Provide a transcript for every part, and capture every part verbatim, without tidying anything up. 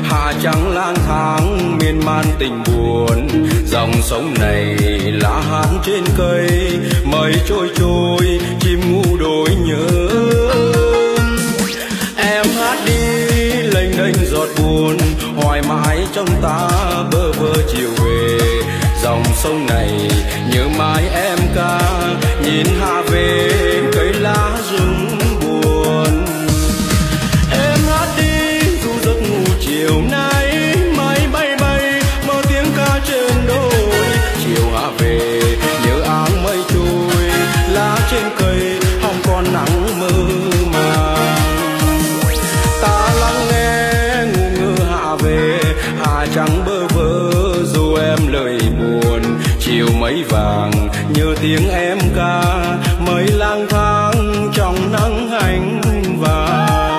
Hà trắng lang thang miên man tình buồn. Dòng sông này lá hát trên cây, mây trôi trôi chim ngu đôi nhớ. Em hát đi lênh đênh giọt buồn, hoài mãi trong ta bơ vơ chiều về. Dòng sông này nhớ mãi em ca, nhìn hạ về cây lá rừng buồn. Em hát đi dù giấc ngủ chiều nay, máy bay bay mơ tiếng ca trên đồi. Chiều hạ về nhớ áng mây trôi, lá trên cây hồng còn nắng mơ màng. Ta lắng nghe ngu ngơ hạ về, hà trắng bơ vơ dù em lời buồn. Chiều mấy vàng nhớ tiếng em ca, mây lang thang trong nắng hành vàng.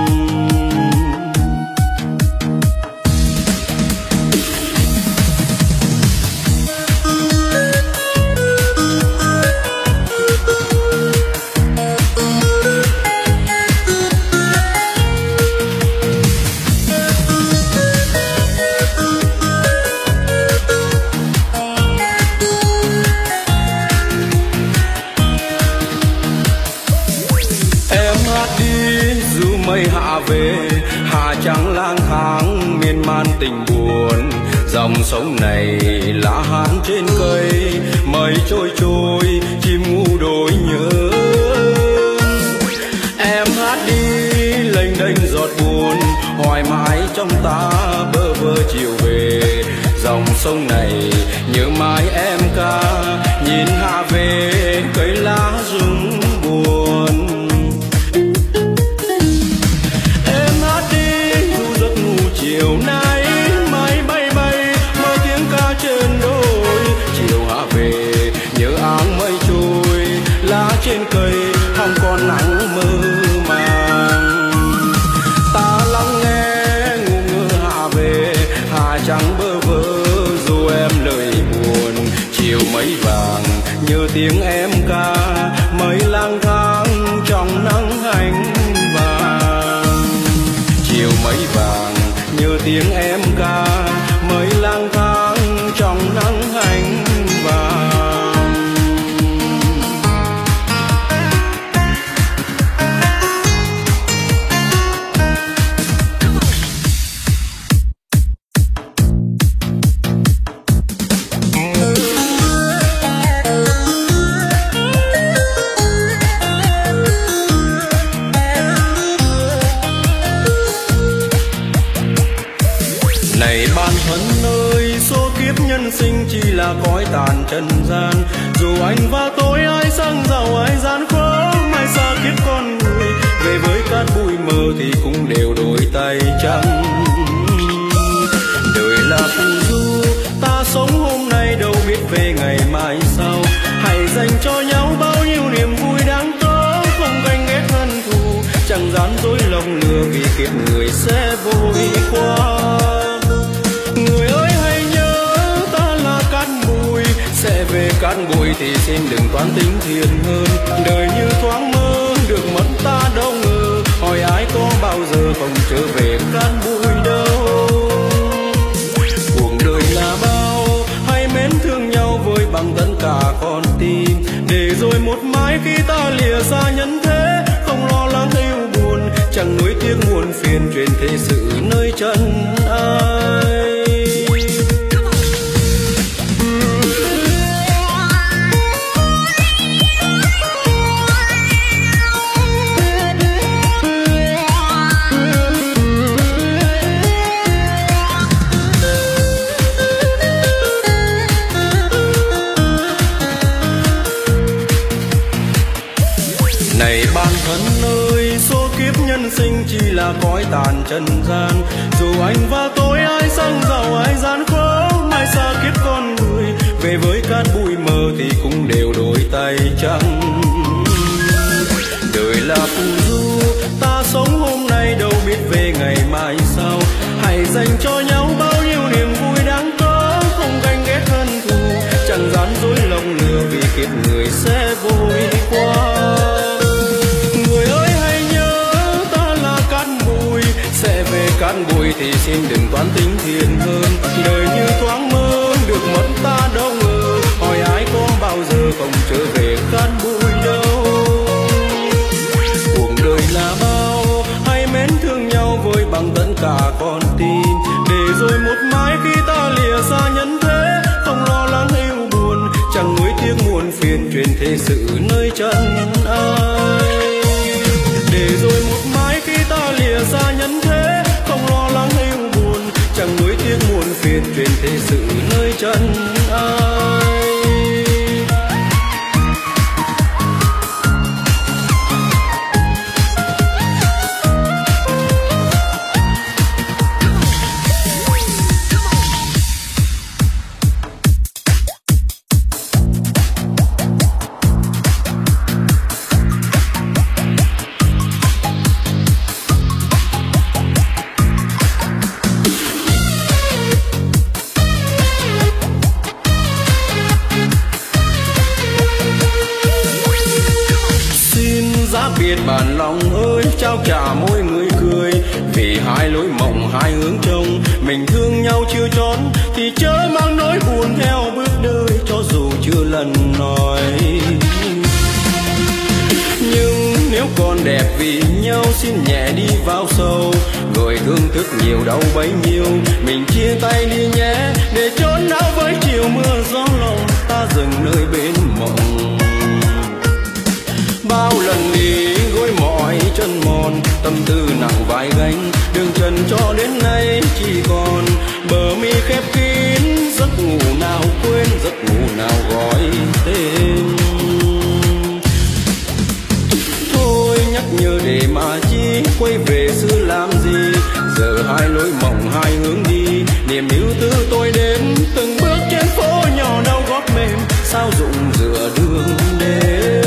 Mây hạ về, hà trắng lang thang miên man tình buồn. Dòng sông này lá hát trên cây, mây trôi trôi chim ngu đôi nhớ. Em hát đi lênh đênh giọt buồn, hoài mãi trong ta bơ vơ chiều về. Dòng sông này nhớ mãi em ca, nhìn hạ về cây lá rừng buồn. Chiều nay máy bay bay mơ tiếng ca trên đồi. Chiều hạ về nhớ áng mây trôi, lá trên cây hồng còn nắng mơ màng. Ta lắng nghe ngu ngơ hạ về, hà trắng bơ vơ dù em lời buồn. Chiều mấy vàng nhớ tiếng em ca, mây lang thang trong nắng hành vàng. Chiều mấy vàng nhớ tiếng em ca, mây lang thang trong nắng hành vàng. Này ban thân ơi, số kiếp nhân sinh chỉ là cõi tàn trần gian. Dù anh và tôi ai sang giàu ai gian khó, mai xa kiếp con người về với cát bụi mờ thì cũng đều đổi tay trắng. Đời là phù du, ta sống hôm nay đâu biết về ngày mai sau. Hãy dành cho nhau bao nhiêu niềm vui đáng có, không ganh ghét hận thù, chẳng gian dối lòng lừa vì kiếp người sẽ vội qua. Người ơi hãy nhớ ta là cát bụi, sẽ về cát bụi thì xin đừng toán tính thiền hơn. Đời như thoáng mơ, được mất ta đâu ngờ, hỏi ai có bao giờ không trở về cát bụi đâu. Cuộc đời là bao, hãy mến thương nhau với bằng tất cả con tim, để rồi một mai khi ta lìa xa nhân thế, không lo lắng yêu buồn, chẳng nuối tiếc muôn phiền truyền thế sự nơi chân ai. Này ban thân ơi, số kiếp nhân sinh chỉ là cõi tàn trần gian. Dù anh và tôi ai sang giàu ai gian khó, mai xa kiếp con người về với cát bụi mờ thì cũng đều đổi tay trắng. Đời là phù du, ta sống hôm nay đâu biết về ngày mai sau. Hãy dành cho nhau bao nhiêu niềm vui đáng có, không ganh ghét hận thù, chẳng gian dối lòng lừa vì kiếp người sẽ vội qua. Người ơi hãy nhớ ta là cát bụi, sẽ về cát bụi thì thì xin đừng toán tính thiền hơn. Đời như thoáng mơ được mất ta đâu ngờ, hỏi ai có bao giờ không trở về cát bụi đâu. Cuộc đời là bao hay mến thương nhau vơi bằng tất cả con tim, để rồi một mai khi ta lìa xa nhân thế, không lo lắng yêu buồn, chẳng nuối tiếc muôn phiền truyền thế sự nơi chân ai. Để rồi một mai khi ta lìa xa nhân thế, không lo lắng yêu buồn, chẳng nuối tiếc muôn phiền truyền thế sự nơi chân ai. Biết bản lòng ơi, trao trả mỗi người cười, vì hai lối mộng hai hướng trông, mình thương nhau chưa tròn thì chớ mang nỗi buồn theo bước đời, cho dù chưa lần nói. Nhưng nếu còn đẹp vì nhau xin nhẹ đi vào sâu, người thương thức nhiều đau bấy nhiêu, mình chia tay đi nhé để trốn não với chiều mưa gió lòng, ta dừng nơi bên mộng. Bao lần đi gối mỏi chân mòn, tâm tư nặng vai gánh, đường trần cho đến nay chỉ còn bờ mi khép kín, giấc ngủ nào quên, giấc ngủ nào gọi tên. Thôi nhắc nhớ để mà chi, quay về xưa làm gì, giờ hai lối mộng hai hướng đi, niềm yêu tư tôi đến từng bước trên phố nhỏ đau gót mềm, sao dụng dựa đường đến.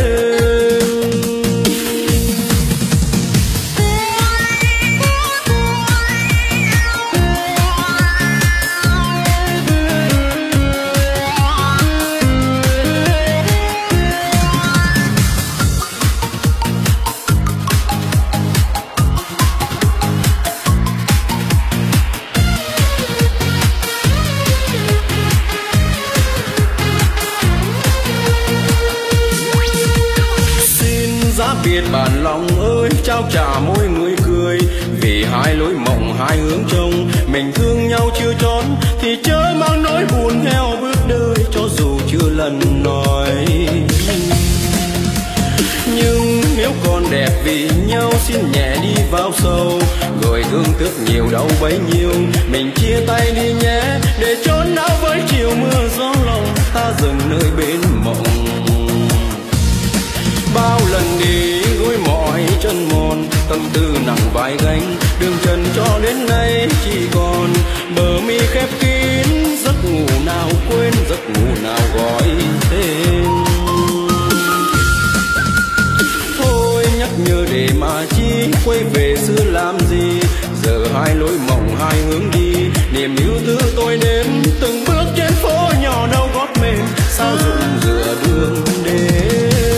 Biết bản lòng ơi, trao trả mỗi người cười, vì hai lối mộng hai hướng trông, mình thương nhau chưa tròn thì chớ mang nỗi buồn theo bước đời, cho dù chưa lần nói. Nhưng nếu còn đẹp vì nhau xin nhẹ đi vào sâu, người thương tiếc nhiều đau bấy nhiêu, mình chia tay đi nhé để trốn não với chiều mưa gió lòng, ta dừng nơi bên mộng. Bao lần đi gối mỏi chân mòn, tâm tư nặng vai gánh, đường trần cho đến nay chỉ còn bờ mi khép kín, giấc ngủ nào quên, giấc ngủ nào gọi tên. Thôi nhắc nhớ để mà chi, quay về xưa làm gì, giờ hai lối mộng hai hướng đi, niềm yêu thứ tôi đến từng bước trên phố nhỏ đau gót mềm, sao dụng dựa đường đến.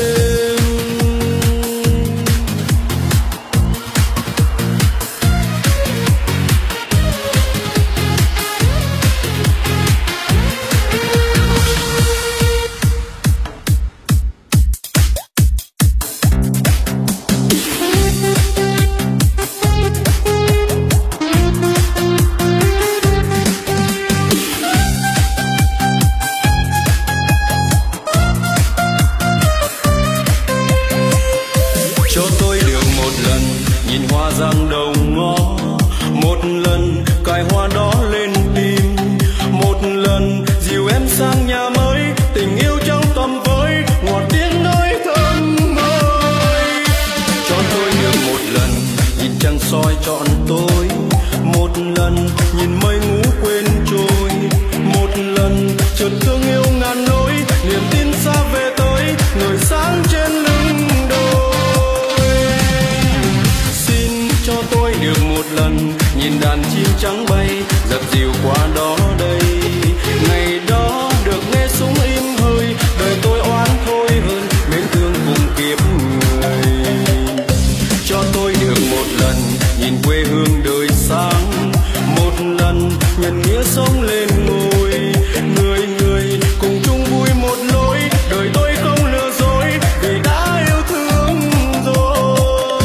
Soi trọn tôi một lần, nhìn mây ngủ quên trôi một lần, chợt thương yêu ngàn nỗi, niềm tin xa về tới người sáng trên lưng đôi. Xin cho tôi được một lần nhìn đàn chim trắng bay dập dìu qua đó đây, ngày đó được nghe súng im hơi, đời tôi oán thôi hơn mến thương cùng kiếp người. Cho tôi được một lần nhìn quê hương đời sáng, sông lên ngồi. Người người cùng chung vui một lối, đời tôi không lừa dối vì đã yêu thương rồi.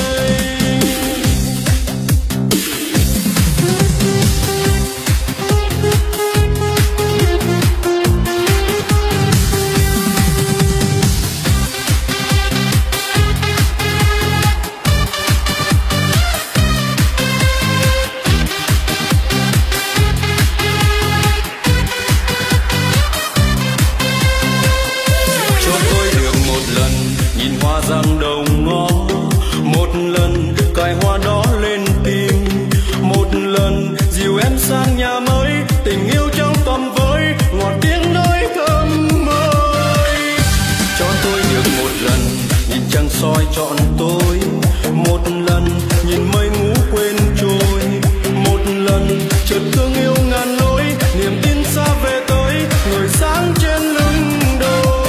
Giang đầu ngõ một lần, cài hoa đó lên tim một lần, dìu em sang nhà mới, tình yêu trong tầm với ngọt tiếng nói thơm mới. Cho tôi được một lần nhìn trăng soi trọn tôi, một lần nhìn mây ngủ quên trôi, một lần chợt thương yêu ngàn lối, niềm tin xa về tới người sáng trên lưng đồi.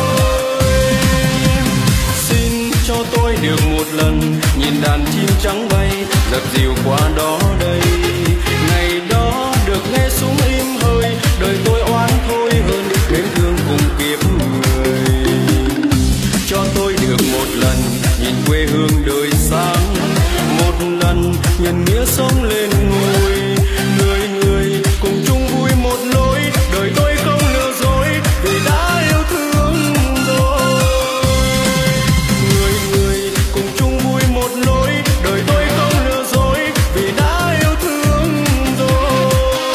Cho tôi được một lần nhìn đàn chim trắng bay, dập dìu qua đó đây. Ngày đó được nghe súng im hơi, đời tôi oán thôi hơn mến thương cùng kiếp người. Cho tôi được một lần nhìn quê hương đời sáng, một lần nhìn nghĩa sống lên ngôi. Người người cùng chung vui một lối, đời tôi không lừa dối vì đã yêu thương rồi. Người người cùng chung vui một lối, đời tôi không lừa dối vì đã yêu thương rồi.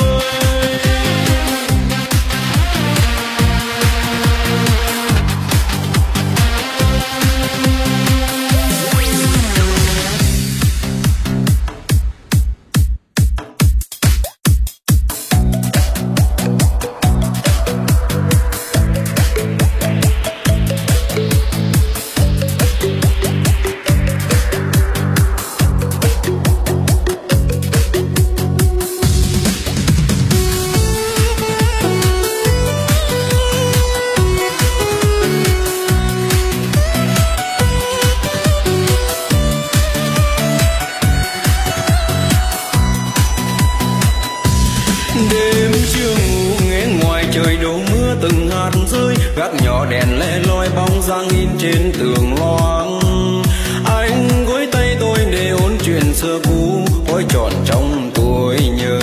Đêm chưa ngủ nghe ngoài trời đổ mưa từng hạt rơi, gác nhỏ đèn le loi bóng dáng in trên tường loáng. Anh gối tay tôi để ôn chuyện xưa cũ, khói tròn trong tôi nhớ.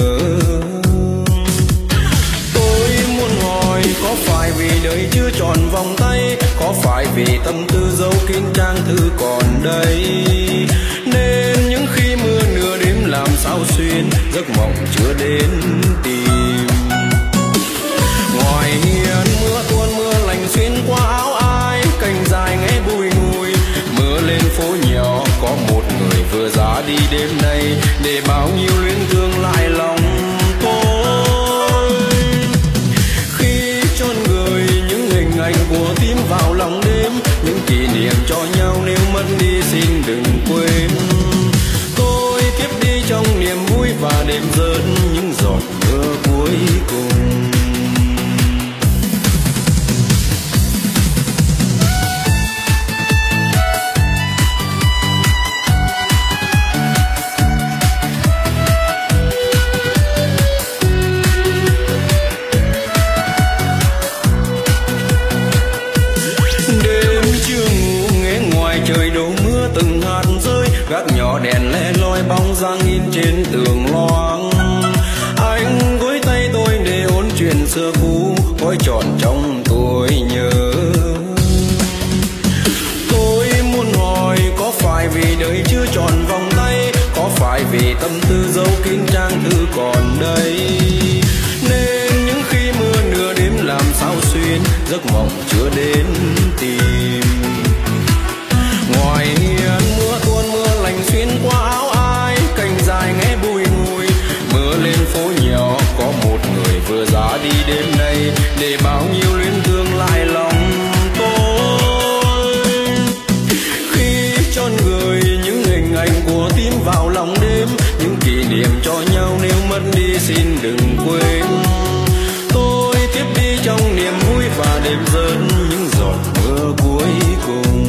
Tôi muốn hỏi có phải vì đời chưa tròn vòng tay, có phải vì tâm tư dấu kín trang thư còn đây, nên những khi mưa nửa đêm làm sao xuyên giấc mộng chưa đến tìm. Ngoài hiên mưa tuôn mưa lạnh xuyên qua áo ai, cành dài nghe bùi ngùi. Mưa lên phố nhỏ có một người vừa ra đi đêm nay, để bao nhiêu luyến thương lại lòng tôi. Khi chôn người những hình ảnh của tim vào lòng đêm, những kỷ niệm cho nhau nếu mất đi xin đừng quên. Tôi tiếp đi trong niềm vui và đêm rớt những giọt mưa cuối cùng. Đêm chưa ngủ nghe ngoài trời đổ mưa từng hạt rơi, gác nhỏ đèn le loi bóng dáng in trên tường loáng. Anh gối tay tôi để ôn chuyện xưa cũ, khói tròn trong tôi nhớ. Tôi muốn hỏi có phải vì đời chưa tròn vòng tay, có phải vì tâm tư dấu kín trang thư còn đây, nên những khi mưa nửa đêm làm sao xuyên giấc mộng chưa đến tìm. Ngoài hiên mưa tuôn mưa lạnh xuyên qua áo ai, cành dài nghe bùi ngùi. Mưa lên phố nhỏ có một người vừa ra đi đêm nay, để bao nhiêu luyến thương lại lòng tôi. Khi chôn người những hình ảnh của tim vào lòng đêm, những kỷ niệm cho nhau nếu mất đi xin đừng quên. Tôi tiếp đi trong niềm vui và đêm rớt những giọt mưa cuối cùng.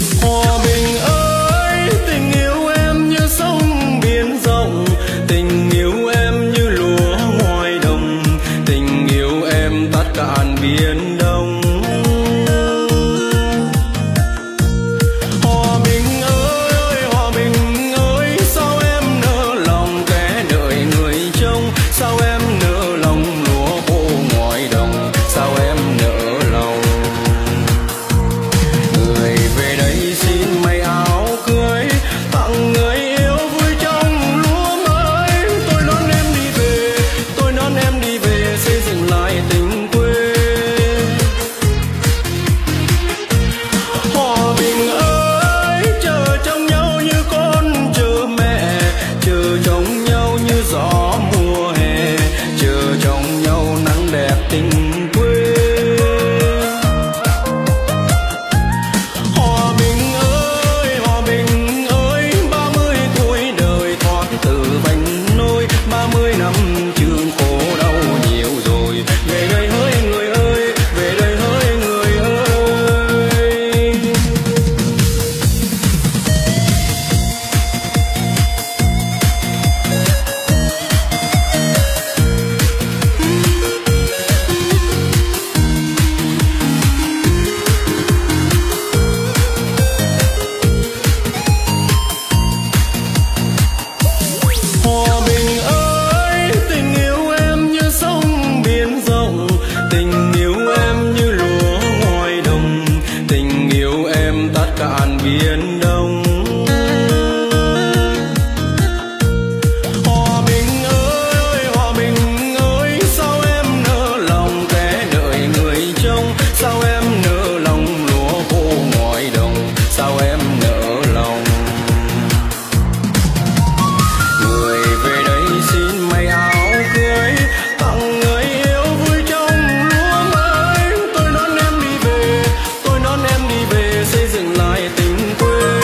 Hòa bình ơi, tình yêu em như sông biển rộng, tình yêu em như lúa ngoài đồng, tình yêu em tắt cạn biển đông. Hòa bình ơi, hòa bình ơi, sao em nỡ lòng kẻ đợi người trông, sao em nỡ lòng lúa khô ngoài đồng, sao em nỡ lòng. Người về đây xin may áo cưới, tặng người yêu vui trong lúa mới. Tôi đón em đi về, tôi đón em đi về, xây dựng lại tình quê. Hòa bình ơi, chờ trong nhau như con chờ mẹ, chờ trong nhau như gió mùa hè, chờ trong nhau nắng đẹp tình quê. Hòa bình ơi, hòa bình ơi, ba mươi tuổi đời thoát từ vành nôi, ba mươi năm trường khổ đau nhiều rồi. Về đây hỡi người ơi, về đây hỡi người ơi. Hòa bình ơi, tình yêu em như sông biển rộng, tình yêu em như lúa ngoài đồng, tình yêu em tắt cạn biển đông. Hòa bình ơi, hòa bình ơi, sao em nỡ lòng kẻ đợi người trông, sao em nỡ lòng lúa khô ngoài đồng, sao em nỡ lòng. Người về đây xin may áo cưới, tặng người yêu vui trong lúa mới. Tôi đón em đi về, tôi đón em đi về, xây dựng lại tình quê.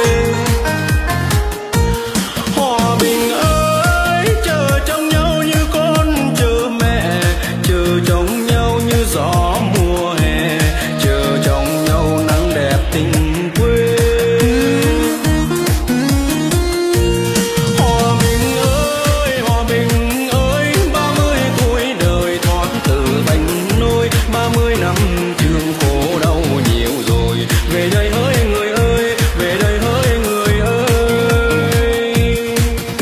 Hòa bình ơi, chờ trong nhau như con chờ mẹ, chờ trong nhau như gió mùa hè, chờ trong nhau nắng đẹp tình quê. Hòa bình ơi, hòa bình ơi, ba mươi tuổi đời thoát từ vành nôi, ba mươi năm trường khổ đau nhiều rồi. Về đây hỡi người ơi, về đây hỡi người ơi.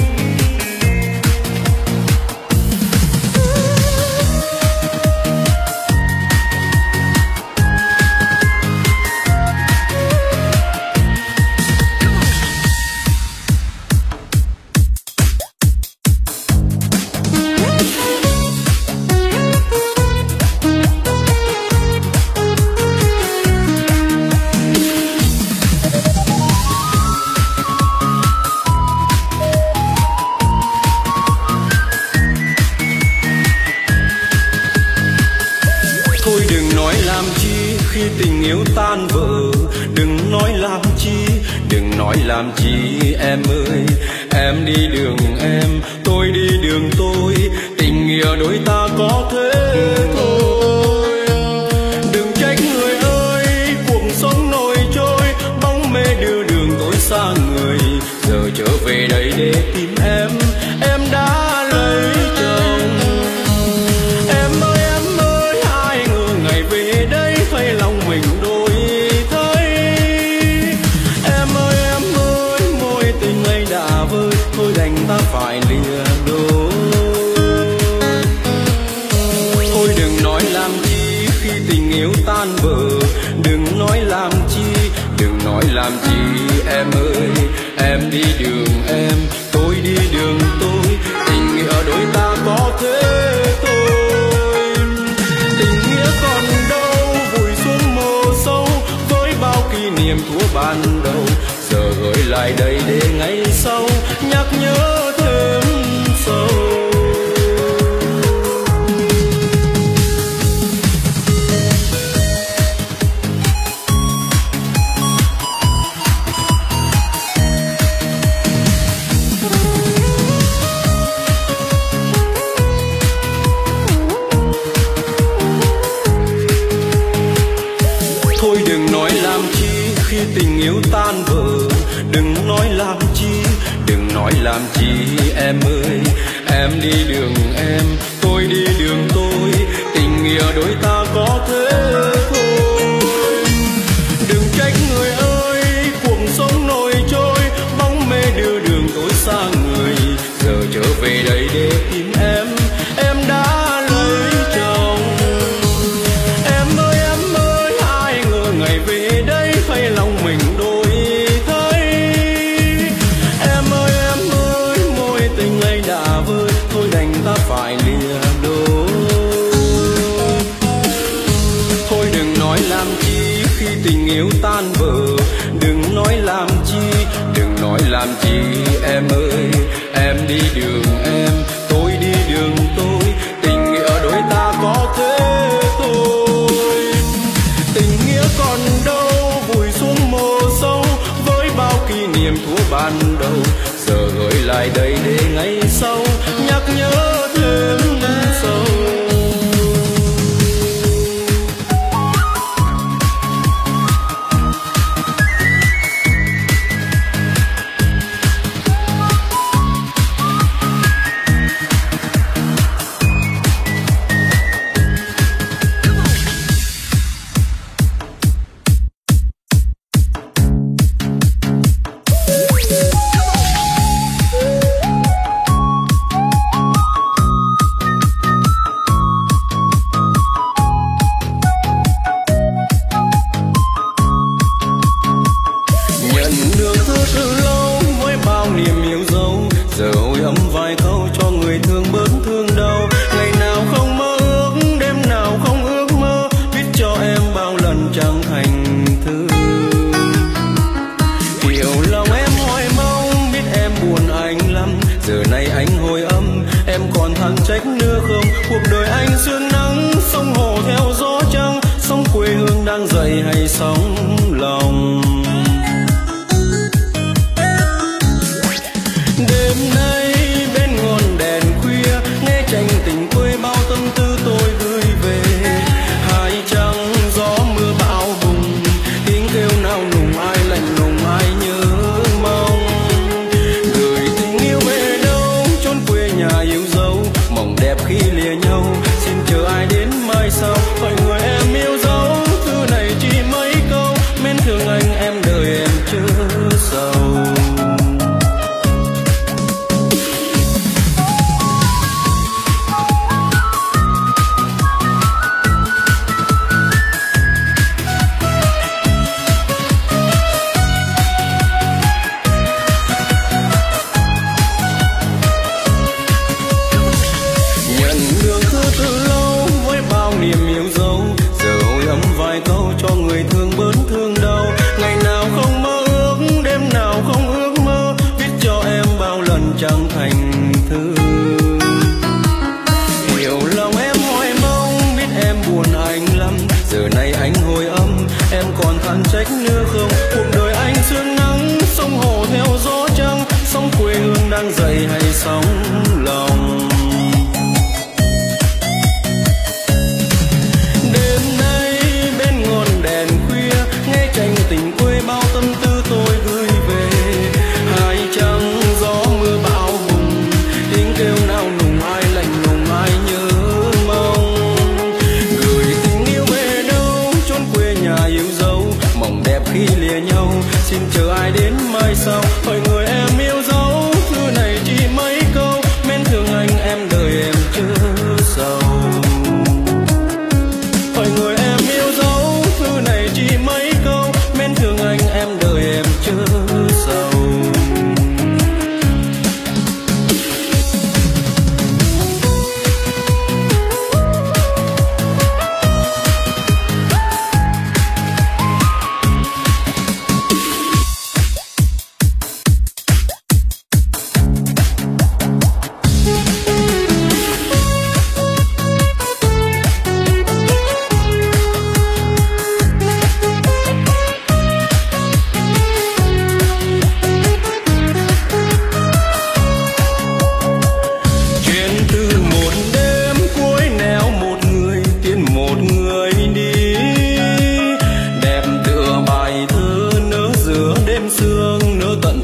Thôi đừng nói làm chi khi tình yêu tan vỡ, đừng nói làm chi, đừng nói làm chi em ơi. Em đi đường em, tôi đi đường tôi, tình nghĩa đôi ta có thế thôi. Đừng trách người ơi, cuộc sống nổi trôi, bóng mê đưa đường tôi xa người. Giờ trở về đây để tìm em, em đã lấy chồng. Em ơi em ơi, ai ngờ ngày về đây thấy lòng mình đổi thay. Em ơi em ơi, mối tình ấy đã vơi, thôi đành ta phải lìa đôi. Thôi đừng nói làm chi khi tình yêu tan vỡ, đừng nói làm chi, đừng nói làm chi em ơi. Em đi đường em, tôi đi đường tôi, tình nghĩa đôi ta có thế thôi. Tình nghĩa còn đâu vùi xuống mồ sâu, với bao kỷ niệm của ban đầu. Giờ gửi lại đây để ngày sau nhắc nhớ thêm sâu. tình yêu tan vỡ. Đừng nói làm chi, đừng nói làm chi em ơi. Em đi đường em, tôi đi đường tôi, tình nghĩa đôi ta có thế thôi. Đừng trách người ơi, cuộc sống nổi trôi, bóng mê đưa đường tôi xa người. Giờ trở về đây để tìm em, em đã lấy chồng. Em ơi em ơi, ai ngờ ngày về đây hay lòng mình đổi thay. Em ơi em ơi, mối tình ấy đã vơi, thôi đành ta phải lìa đôi. Thôi đừng nói làm chi khi tình yêu tan vỡ. Đừng nói làm chi, đừng nói làm chi em ơi. Em đi đường em, tôi đi đường tôi, tình nghĩa đôi ta có thế thôi. Tình nghĩa còn đâu, vùi xuống mồ sâu với bao kỷ niệm thuở ban đầu. Giờ gửi lại đây để ngày sau nhắc nhớ thêm sâu.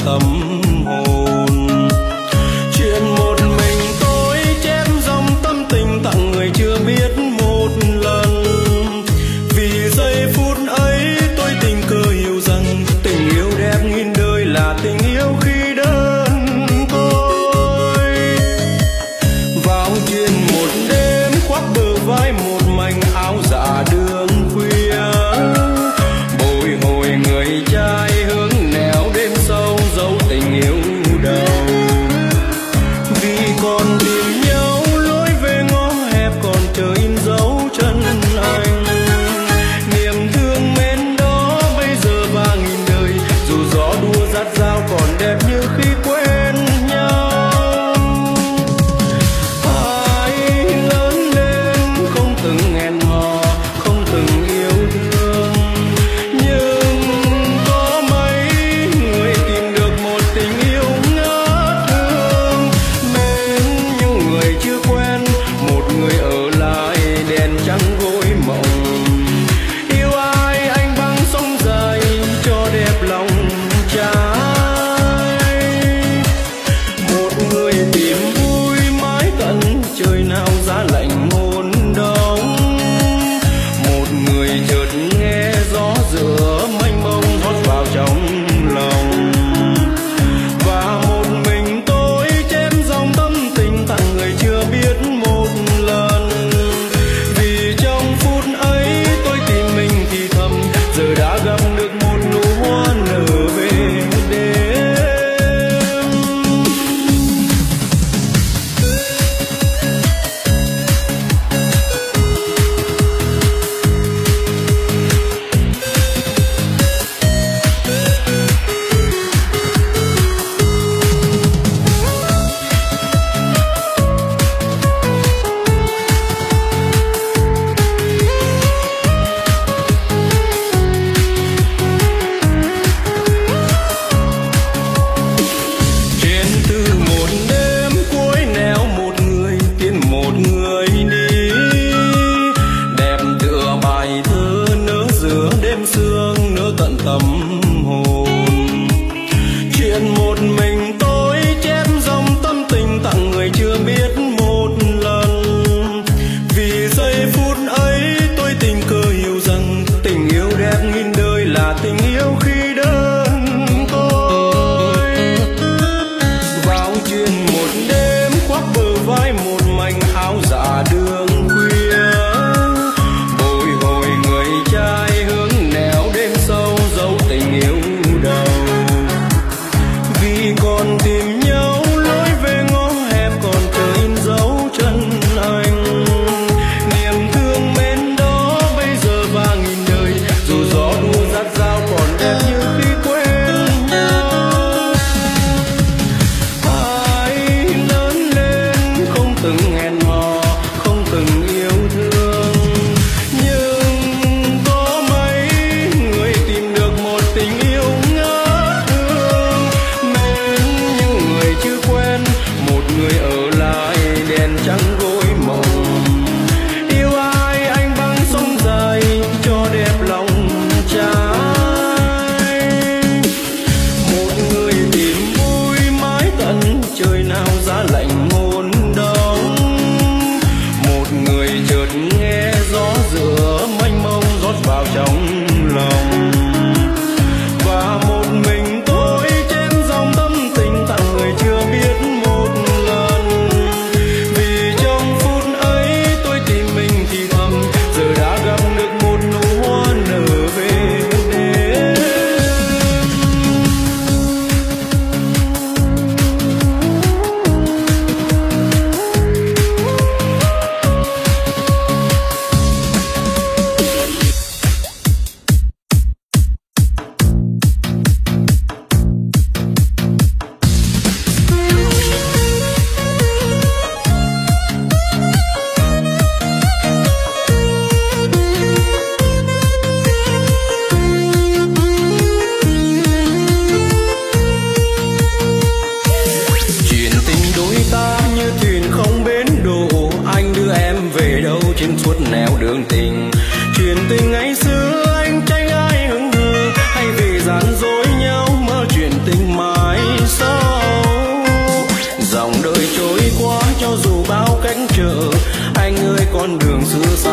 tâm hồn. Chuyện một mình tôi chém dòng tâm tình tặng người chưa biết một lần. Vì giây phút ấy tôi tình cờ hiểu rằng tình yêu đẹp nghìn đời là tình yêu khi đơn côi. Vào chuyện một đêm khoác bờ vai một mảnh áo dạ đường khuya, bồi hồi người trai hướng nẻo đêm sâu dấu tình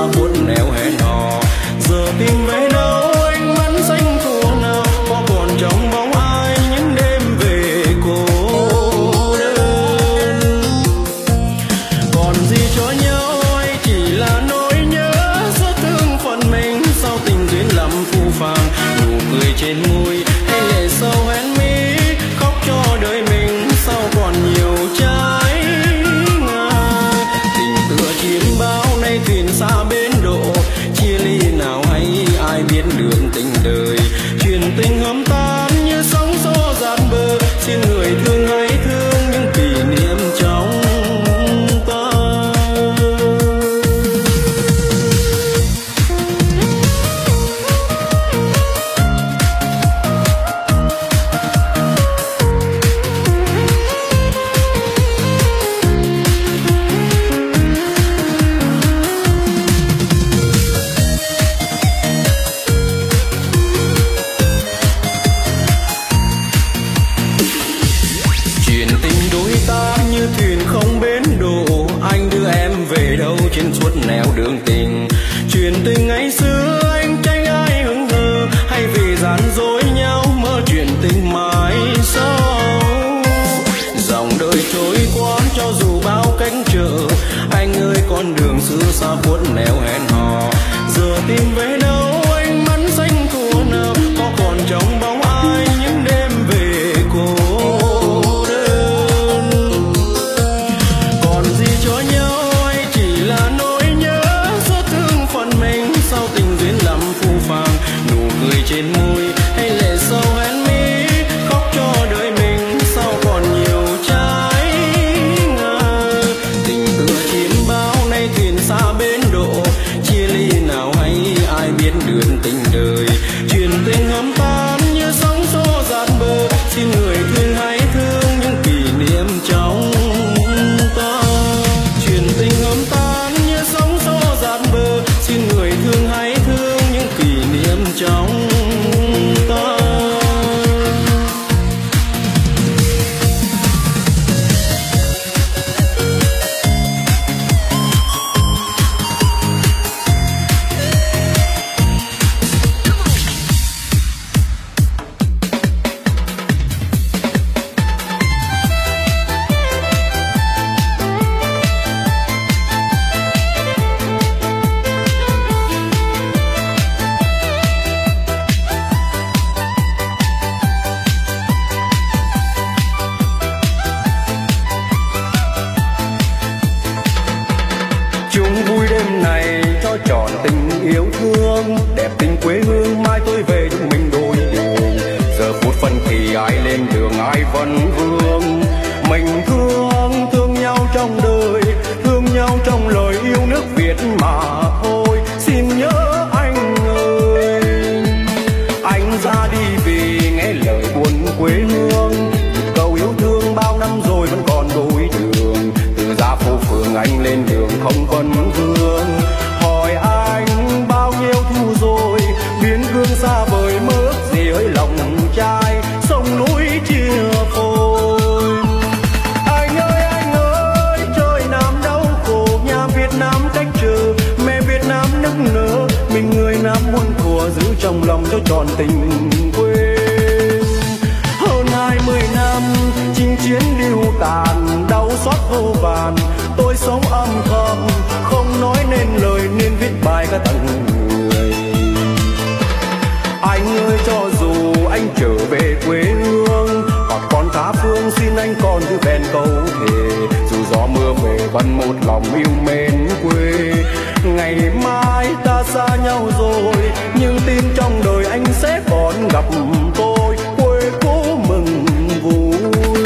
buốt nẻo hẹn hò. Giờ tìm về đâu anh vẫn xanh thuở nào, có còn trong bóng ai những đêm về cô đơn. Còn gì cho nhau hay chỉ là nỗi nhớ, xót thương phần mình sao tình duyên lắm phũ phàng. Nụ cười trên môi hay lệ sâu hoen mi, khóc cho đời mình sao còn nhiều trái ngang. Tình tựa chim bao nay thuyền xa bến độ, chia ly nào hay ai biết được tình đời. Chuyện tình hâm tan như sóng xô dạt bờ, xin người thương hãy thương những kỷ niệm trong ta. Trên suốt nẻo đường tình, chuyện tình ngày xưa anh tránh ai hững hờ, hay vì gian dối nhau mơ chuyện tình mãi sau. Dòng đời trôi qua cho dù bao cách trở, anh ơi con đường xưa xa buốt nẻo hẹn hò. Giờ tìm về đâu anh mắt xanh thuở nào, có còn trong bóng ai những đêm về cô đơn. Còn gì cho nhau trên môi hay lệ sâu hoen mi, khóc cho đời mình sao còn nhiều trái ngang. Tình tựa chim bao nay thuyền xa bến độ, chia ly nào hay ai biết được tình đời. Chuyện tình hâm tan như sóng xô dạt bờ, xin người thương hãy thương những kỷ niệm trong ta. Chuyện tình hâm tan như sóng xô dạt bờ, xin người thương hãy thương những kỷ niệm trong trọn tình yêu thương, đẹp tình quê hương mai tôi về chúng mình đôi đường. Giờ phút phân thì ai lên đường ai vẫn vương. Mình thương thương nhau trong đời, thương nhau trong lời yêu nước Việt mà thôi. Xin nhớ anh ơi, anh ra đi vì nghe lời buồn quê hương. Câu yêu thương bao năm rồi vẫn còn đôi đường, từ ra phố phường anh lên đường không vẫn vương. Hỏi anh bao nhiêu thu rồi, biến gương xa vời mơ ước gì ơi lòng trai, sông núi chia phôi. Anh ơi anh ơi, trời Nam đau khổ, nhà Việt Nam cách chờ, mẹ Việt Nam nức nở, mình người Nam muôn thuở giữ trong lòng cho tròn tình quê. Hơn hai mươi năm chinh chiến lưu tàn, đau xót vô vàn, tôi sống âm thầm không nói nên lời nên viết bài ca tặng người. Anh ơi cho dù anh trở về quê hương hoặc còn tha phương, xin anh còn giữ bền câu thề, dù gió mưa về vẫn một lòng yêu mến quê. Ngày mai ta xa nhau rồi, nhưng tin trong đời anh sẽ còn gặp tôi, quê cố mừng vui.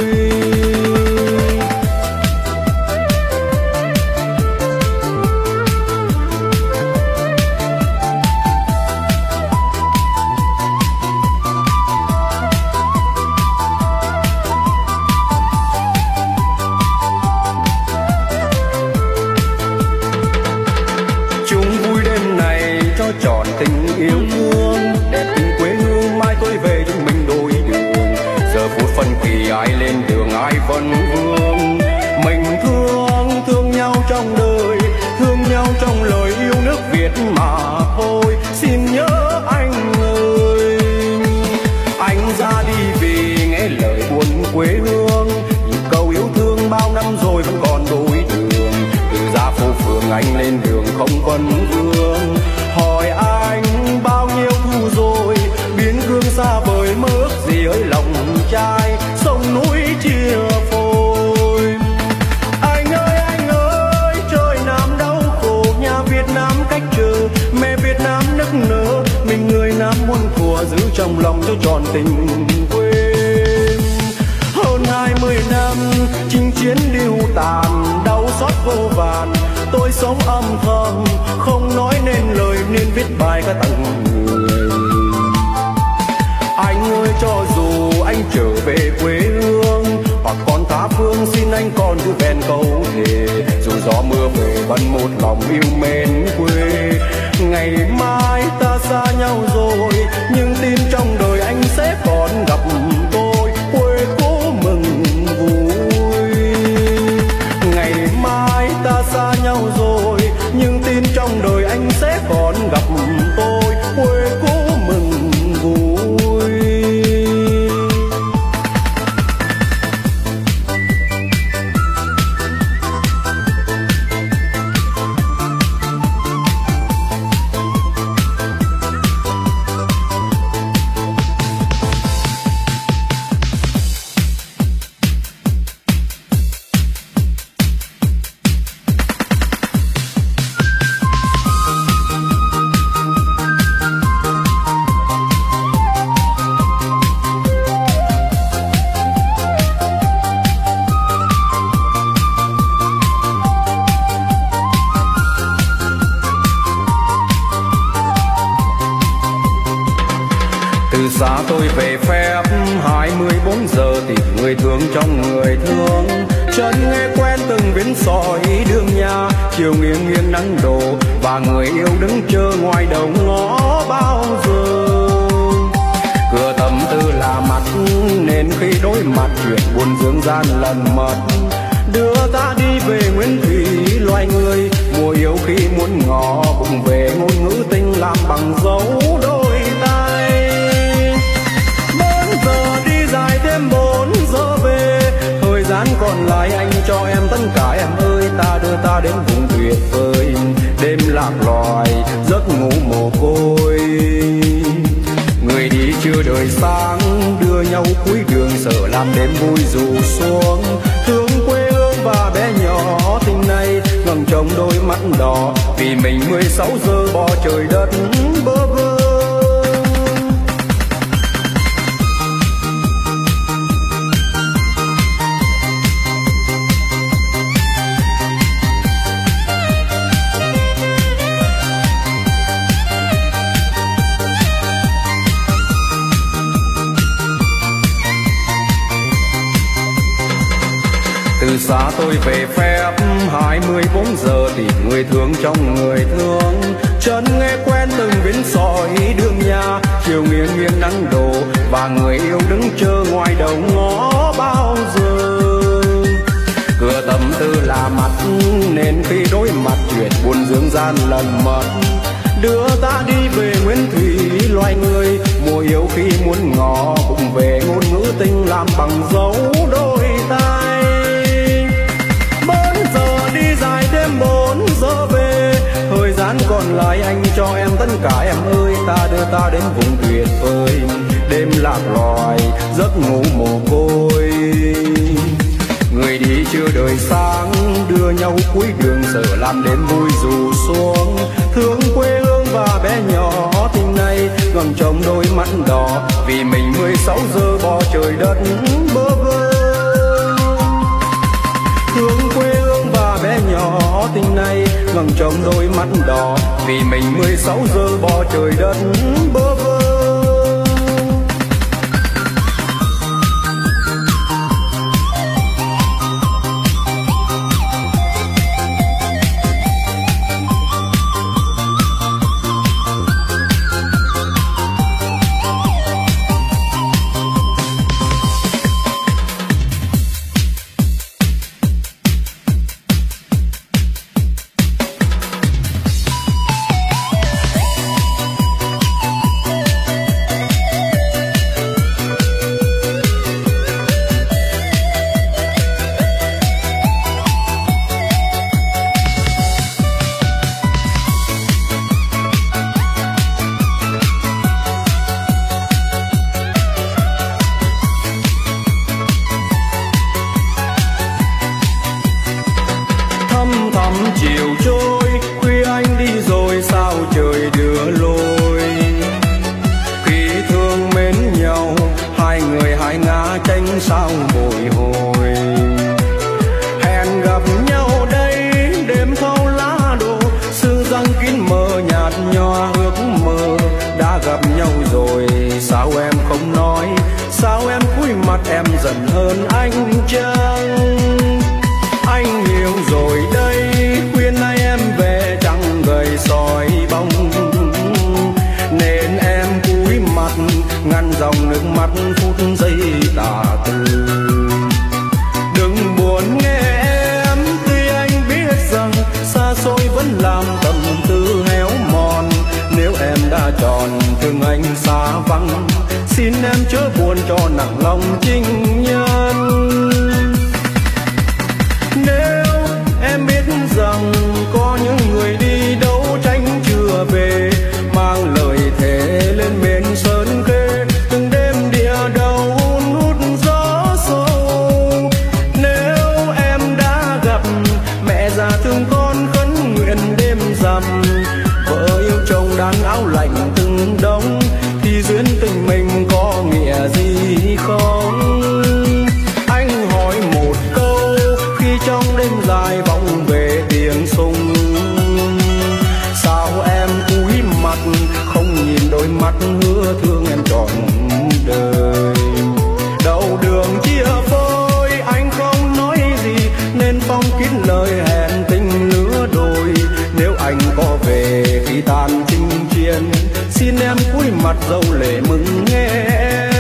Trọn tình yêu thương, đẹp tình quê hương mai tôi về chúng mình đôi đường. Giờ phút phân kỳ ai lên đường ai vẫn vương. Mình thương thương nhau trong đời, thương nhau trong lời yêu nước Việt. trong lòng cho tròn tình quên. Hơn hai mươi năm chinh chiến điêu tàn, đau xót vô vàn, tôi sống âm thầm không nói nên lời nên viết bài ca tặng người. Anh ơi cho dù anh trở về quê hương hoặc còn tha phương, xin anh còn giữ vẹn câu thề, dù gió mưa về vẫn một lòng yêu mến quê. Ngày mai ta xa nhau rồi nhưng tin trong đời anh sẽ còn gặp tôi, quê cố mừng vui. Ngày mai ta xa nhau rồi nhưng tin trong đời anh sẽ còn gặp tôi, quê cố mừng vui. Từ xa tôi về phép hai mươi bốn giờ tìm người thương trong người thương, chân nghe quen từng vến sỏi đường nhà, chiều nghiêng nghiêng nắng đổ và người yêu đứng chờ ngoài đầu ngõ bao giờ. Cửa tâm tư là mặt nên khi đối mặt chuyện buồn dương gian lần mật, đưa ta đi về nguyên thủy loài người, mùa yêu khi muốn ngỏ cùng về ngôn ngữ tình làm bằng dấu đôi tay. Bốn giờ đi dài thêm bốn giờ về, thời gian còn lại anh cho em tất cả em ơi, ta đưa ta đến vùng tuyệt vời, đêm lạc loài giấc ngủ mồ côi. Người đi chưa đời sáng đưa nhau cuối đường, sợ làm đêm vui rủ xuống, thương quê hương và bé nhỏ tình này ngẩng trông đôi mắt đỏ, vì mình mười sáu giờ bỏ trời đất bơ vơ. Từ xa tôi về phép hai mươi bốn giờ tìm người thương trong người thương, chân nghe quen từng vến sỏi đường nhà, chiều nghiêng nghiêng nắng đổ và người yêu đứng chờ ngoài đầu ngõ bao giờ. Cửa tâm tư là mặt nên khi đối mặt chuyện buồn dương gian lần mật, đưa ta đi về nguyên thủy loài người, mùa yêu khi muốn ngỏ cùng về ngôn ngữ tình làm bằng dấu đôi tay. Bốn giờ đi dài thêm bốn giờ về, thời gian còn lại anh cho em tất cả em ơi, ta đưa ta đến vùng tuyệt vời, đêm lạc loài giấc ngủ mồ côi. Người đi chưa đời sáng đưa nhau cuối đường, sợ làm đêm vui rủ xuống, thương quê hương và bé nhỏ tình này ngẩng trông đôi mắt đỏ, vì mình mười sáu giờ bỏ trời đất bơ vơ. Thương quê hương và bé nhỏ tình này ngẩng trông đôi mắt đỏ, vì mình mười sáu giờ bỏ trời đất bơ vơ. ngại ngã tranh sao bồi hồi. Hẹn gặp nhau đây đêm thâu lá đổ, sương răng kín mờ nhạt nhòa ước mơ. Đã gặp nhau rồi sao em không nói, sao em cúi mặt em giận hơn anh chăng? Anh hiểu rồi đây, khuyên nay em về chẳng gầy soi bóng, nên em cúi mặt ngăn dòng nước mắt phút giây tà tư. Đừng buồn nghe em, tuy anh biết rằng xa xôi vẫn làm tâm tư héo mòn. Nếu em đã chọn thương anh xa vắng, xin em chớ buồn cho nặng lòng trinh nhân. Nếu em biết rằng có những người đi đấu tranh chưa về, mang lời thề lên miền sơn khê, từng đêm địa đầu hun hút gió sâu. Nếu em đã gặp mẹ già thương con khấn nguyện đêm rằm, vợ yêu chồng đan áo lạnh từng đông, thì duyên tình mình có nghĩa gì không? Anh hỏi một câu khi trong đêm dài vọng về tiếng súng, sao em cúi mặt không nhìn đôi mắt hứa thương em trọn đời? Đầu đường chia phôi anh không nói gì, nên phong kín lời hẹn tình lứa đôi. Nếu anh có về khi tàn chinh chiến, xin em cúi mặt dấu lệ mừng nghe em.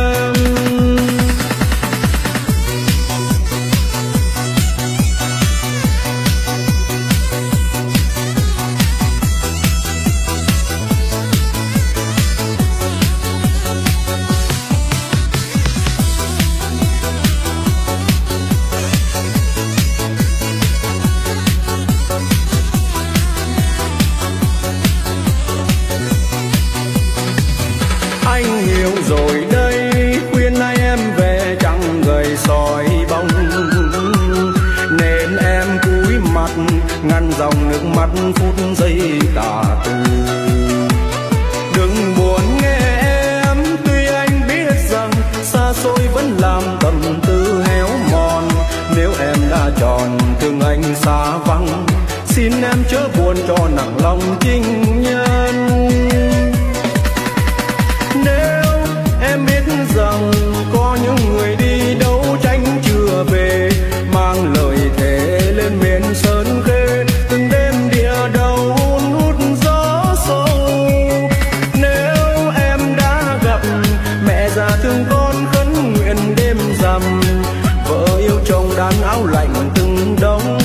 Anh hiểu rồi đây, khuyên nay em về chẳng gầy soi bóng, nên em cúi mặt ngăn dòng nước mắt phút giây tà tư. Đừng buồn nghe em, tuy anh biết rằng xa xôi vẫn làm tâm tư héo mòn. Nếu em đã chọn thương anh xa vắng, xin em chớ buồn cho nặng lòng trinh nhân. Nếu em biết rằng có những người đi đấu tranh chưa về, mang lời thề lên miền sơn khê, từng đêm địa đầu hun hút gió sâu. Nếu em đã gặp mẹ già thương con khấn nguyện đêm rằm, vợ yêu chồng đan áo lạnh từng đông,